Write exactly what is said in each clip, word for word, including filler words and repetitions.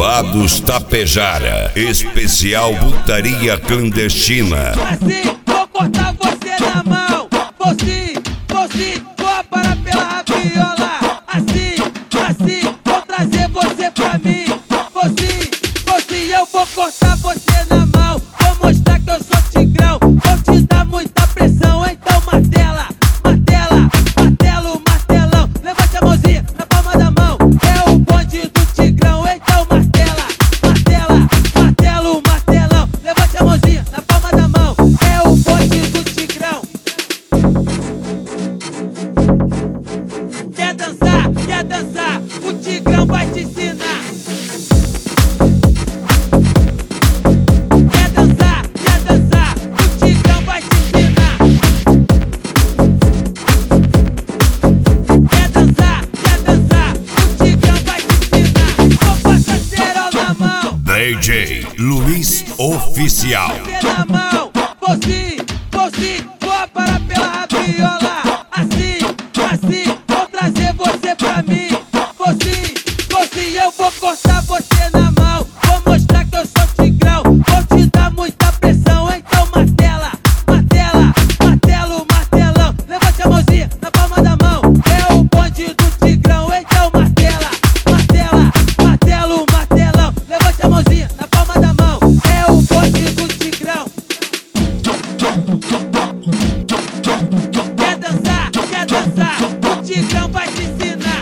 Derrubados Tapejara, especial putaria clandestina. Assim, vou cortar você na mão. Vou sim, vou sim, vou parar pela rabiola. Assim, assim, vou trazer você pra mim. Vou sim, vou sim, eu vou cortar você na mão. Vou mostrar que eu sou tigrão. Vou te dar muita pressão, então martela, martela, martelo, martelão. Levante a mãozinha na palma da mão. É o bonde do tigrão, então martela, martela, martelo, martelão. Levante a mãozinha na palma da mão. É o bonde do tigrão. Quer dançar, quer dançar, o tigrão vai te ensinar. Quer dançar, quer dançar, o tigrão vai te ensinar. Quer dançar, quer dançar, o tigrão vai te ensinar. Vou passar cerol na mão. D J Luiz Oficial. Você na mão, vou sim, vou sim, vou parar pela rabiola. Assim, assim, vou trazer você pra mim. Vou sim, vou sim, eu vou cortar você na mão. Vou mostrar que eu sou tigrão. Vou te dar muita pressão, então martela, martela, martelo, martelão. Levante a mãozinha na palma da mão. É o bonde do tigrão, então martela, martela, martelo, martelão. Levante a mãozinha na palma da mão. É o bonde do tigrão. Quer dançar, quer dançar, o tigrão vai te ensinar.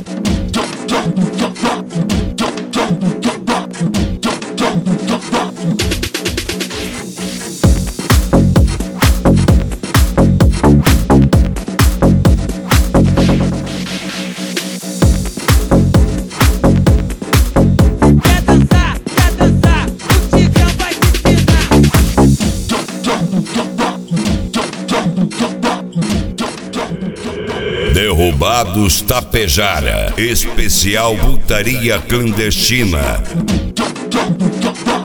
Quer dançar, quer dançar, o tigrão vai te ensinar. Derrubados Tapejara, especial putaria clandestina.